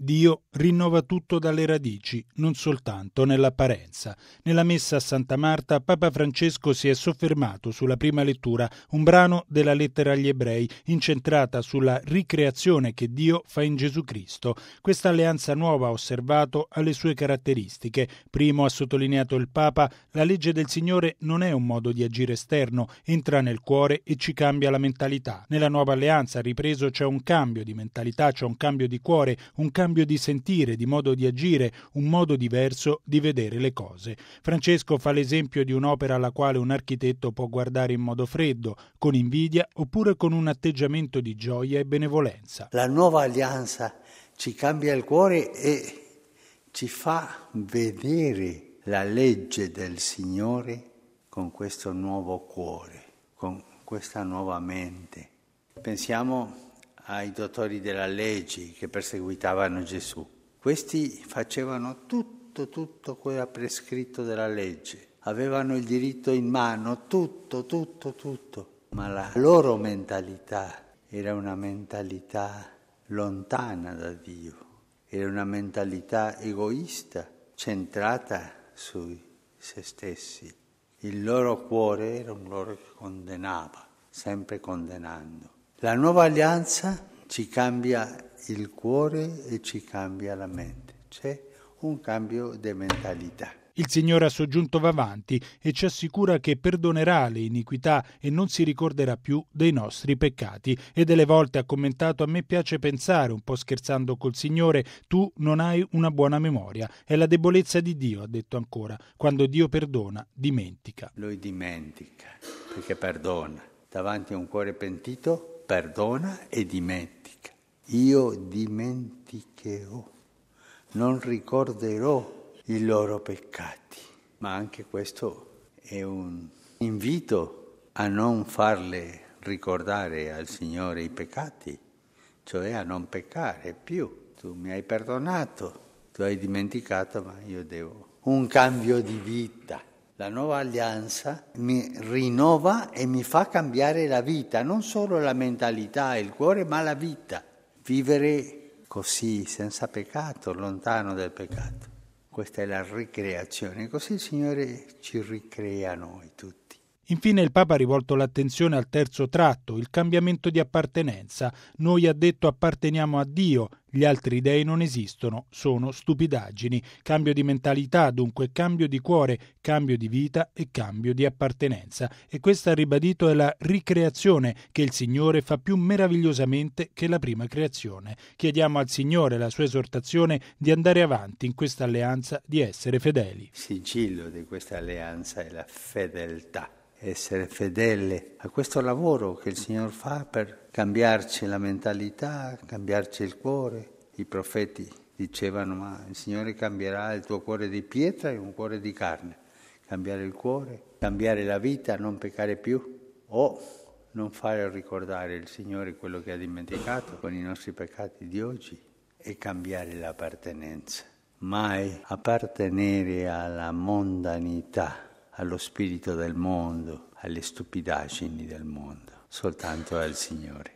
Dio rinnova tutto dalle radici, non soltanto nell'apparenza. Nella messa a Santa Marta, Papa Francesco si è soffermato sulla prima lettura, un brano della lettera agli Ebrei, incentrata sulla ricreazione che Dio fa in Gesù Cristo. Questa alleanza nuova, ha osservato, ha le sue caratteristiche. Primo, ha sottolineato il Papa, la legge del Signore non è un modo di agire esterno, entra nel cuore e ci cambia la mentalità. Nella nuova alleanza, ripreso, c'è un cambio di mentalità, c'è un cambio di cuore, un cambio di sentire, di modo di agire, un modo diverso di vedere le cose. Francesco fa l'esempio di un'opera alla quale un architetto può guardare in modo freddo, con invidia oppure con un atteggiamento di gioia e benevolenza. La nuova alleanza ci cambia il cuore e ci fa vedere la legge del Signore con questo nuovo cuore, con questa nuova mente. Pensiamo ai dottori della legge che perseguitavano Gesù. Questi facevano tutto quello che prescritto dalla legge. Avevano il diritto in mano, tutto. Ma la loro mentalità era una mentalità lontana da Dio. Era una mentalità egoista, centrata su se stessi. Il loro cuore era un cuore che condannava, sempre condannando. La nuova alleanza ci cambia il cuore e ci cambia la mente. C'è un cambio di mentalità. Il Signore, ha soggiunto, va avanti e ci assicura che perdonerà le iniquità e non si ricorderà più dei nostri peccati. E delle volte ha commentato: a me piace pensare, un po' scherzando col Signore, tu non hai una buona memoria. È la debolezza di Dio, ha detto ancora. Quando Dio perdona, dimentica. Lui dimentica, perché perdona. Davanti a un cuore pentito, perdona e dimentica. Io dimenticherò, non ricorderò i loro peccati. Ma anche questo è un invito a non farle ricordare al Signore i peccati, cioè a non peccare più. Tu mi hai perdonato, tu hai dimenticato, ma io devo un cambio di vita. La nuova alleanza mi rinnova e mi fa cambiare la vita, non solo la mentalità e il cuore, ma la vita. Vivere così, senza peccato, lontano dal peccato. Questa è la ricreazione, così il Signore ci ricrea noi tutti. Infine il Papa ha rivolto l'attenzione al terzo tratto, il cambiamento di appartenenza. Noi, ha detto, apparteniamo a Dio, gli altri dei non esistono, sono stupidaggini. Cambio di mentalità, dunque cambio di cuore, cambio di vita e cambio di appartenenza. E questa, ha ribadito, è la ricreazione che il Signore fa più meravigliosamente che la prima creazione. Chiediamo al Signore la sua esortazione di andare avanti in questa alleanza, di essere fedeli. Il sigillo di questa alleanza è la fedeltà. Essere fedele a questo lavoro che il Signore fa per cambiarci la mentalità, cambiarci il cuore. I profeti dicevano: ma il Signore cambierà il tuo cuore di pietra e un cuore di carne. Cambiare il cuore, cambiare la vita, non peccare più, o non fare ricordare il Signore quello che ha dimenticato con i nostri peccati di oggi, e cambiare l'appartenenza. Mai appartenere alla mondanità, allo spirito del mondo, alle stupidaggini del mondo, soltanto al Signore.